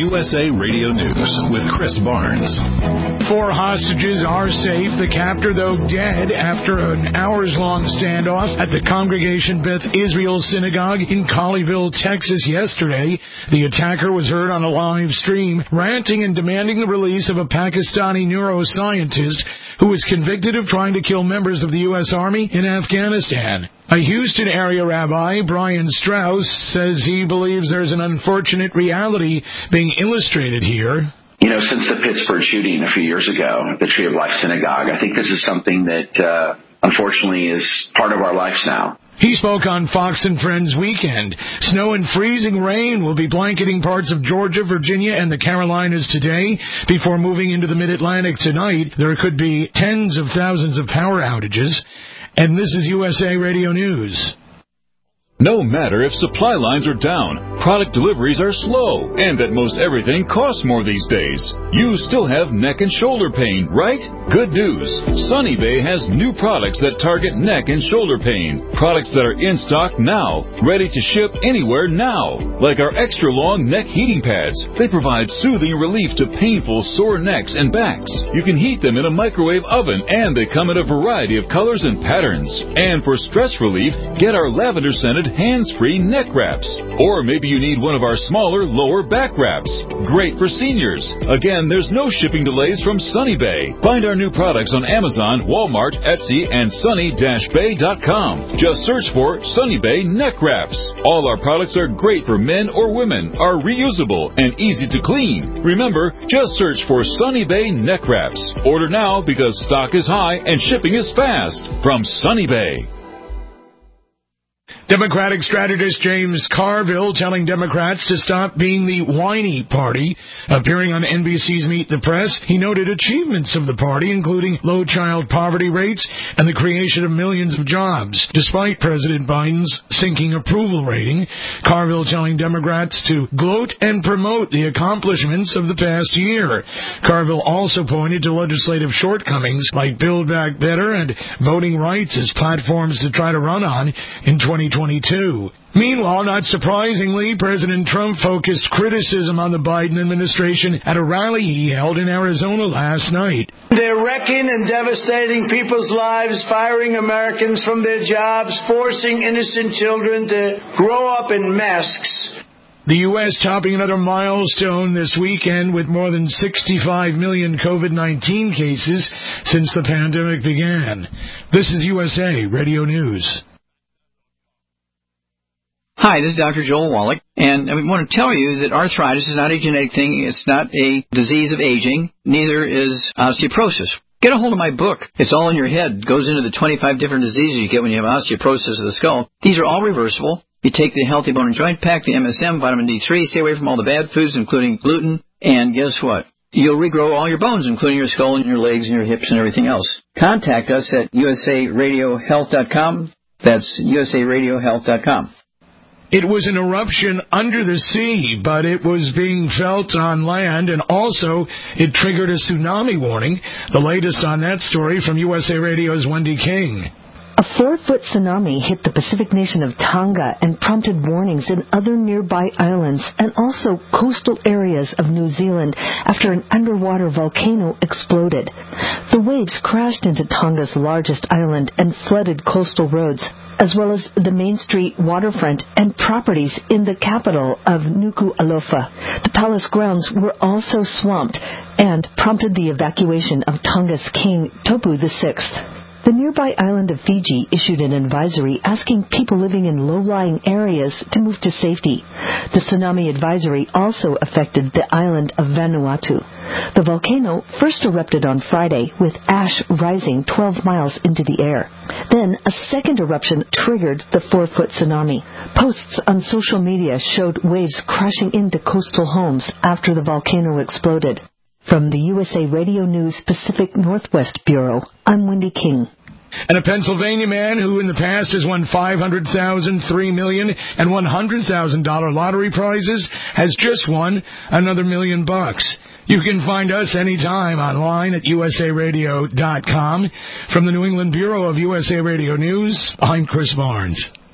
USA Radio News with Chris Barnes. 4 hostages are safe. The captor, though, dead after an hours-long standoff at the Congregation Beth Israel Synagogue in Colleyville, Texas yesterday. The attacker was heard on a live stream ranting and demanding the release of a Pakistani neuroscientist who was convicted of trying to kill members of the U.S. Army in Afghanistan. A Houston area rabbi, Brian Strauss, says he believes there's an unfortunate reality being illustrated here. You know, since the Pittsburgh shooting a few years ago at the Tree of Life Synagogue, I think this is something that, unfortunately, is part of our lives now. He spoke on Fox and Friends Weekend. Snow and freezing rain will be blanketing parts of Georgia, Virginia, and the Carolinas today. Before moving into the Mid-Atlantic tonight, there could be tens of thousands of power outages. And this is USA Radio News. No matter if supply lines are down, product deliveries are slow, and that most everything costs more these days, you still have neck and shoulder pain, right? Good news. Sunny Bay has new products that target neck and shoulder pain. Products that are in stock now, ready to ship anywhere now. Like our extra long neck heating pads. They provide soothing relief to painful sore necks and backs. You can heat them in a microwave oven, and they come in a variety of colors and patterns. And for stress relief, get our lavender scented hands-free neck wraps. Or maybe you need one of our smaller lower back wraps. Great for seniors. Again, there's no shipping delays from Sunny Bay. Find our new products on Amazon, Walmart, Etsy, and sunny-bay.com. Just search for Sunny Bay neck wraps. All our products are great for men or women, are reusable, and easy to clean. Remember, just search for Sunny Bay neck wraps. Order now because stock is high and shipping is fast. From Sunny Bay. Democratic strategist James Carville telling Democrats to stop being the whiny party. Appearing on NBC's Meet the Press, he noted achievements of the party, including low child poverty rates and the creation of millions of jobs. Despite President Biden's sinking approval rating, Carville telling Democrats to gloat and promote the accomplishments of the past year. Carville also pointed to legislative shortcomings like Build Back Better and voting rights as platforms to try to run on in 2022. Meanwhile, not surprisingly, President Trump focused criticism on the Biden administration at a rally he held in Arizona last night. They're wrecking and devastating people's lives, firing Americans from their jobs, forcing innocent children to grow up in masks. The U.S. topping another milestone this weekend with more than 65 million COVID-19 cases since the pandemic began. This is USA Radio News. Hi, this is Dr. Joel Wallach, and I want to tell you that arthritis is not a genetic thing. It's not a disease of aging. Neither is osteoporosis. Get a hold of my book. It's all in your head. It goes into the 25 different diseases you get when you have osteoporosis of the skull. These are all reversible. You take the Healthy Bone and Joint Pack, the MSM, vitamin D3, stay away from all the bad foods, including gluten, and guess what? You'll regrow all your bones, including your skull and your legs and your hips and everything else. Contact us at usaradiohealth.com. That's usaradiohealth.com. It was an eruption under the sea, but it was being felt on land, and also it triggered a tsunami warning. The latest on that story from USA Radio's Wendy King. A 4-foot tsunami hit the Pacific nation of Tonga and prompted warnings in other nearby islands and also coastal areas of New Zealand after an underwater volcano exploded. The waves crashed into Tonga's largest island and flooded coastal roads, as well as the Main Street waterfront and properties in the capital of Nuku'alofa. The palace grounds were also swamped and prompted the evacuation of Tonga's king, Topu VI. The nearby island of Fiji issued an advisory asking people living in low-lying areas to move to safety. The tsunami advisory also affected the island of Vanuatu. The volcano first erupted on Friday, with ash rising 12 miles into the air. Then a second eruption triggered the 4-foot tsunami. Posts on social media showed waves crashing into coastal homes after the volcano exploded. From the USA Radio News Pacific Northwest Bureau, I'm Wendy King. And a Pennsylvania man who in the past has won $500,000, $3 million, and $100,000 lottery prizes has just won another $1 million. You can find us anytime online at usaradio.com. From the New England Bureau of USA Radio News, I'm Chris Barnes.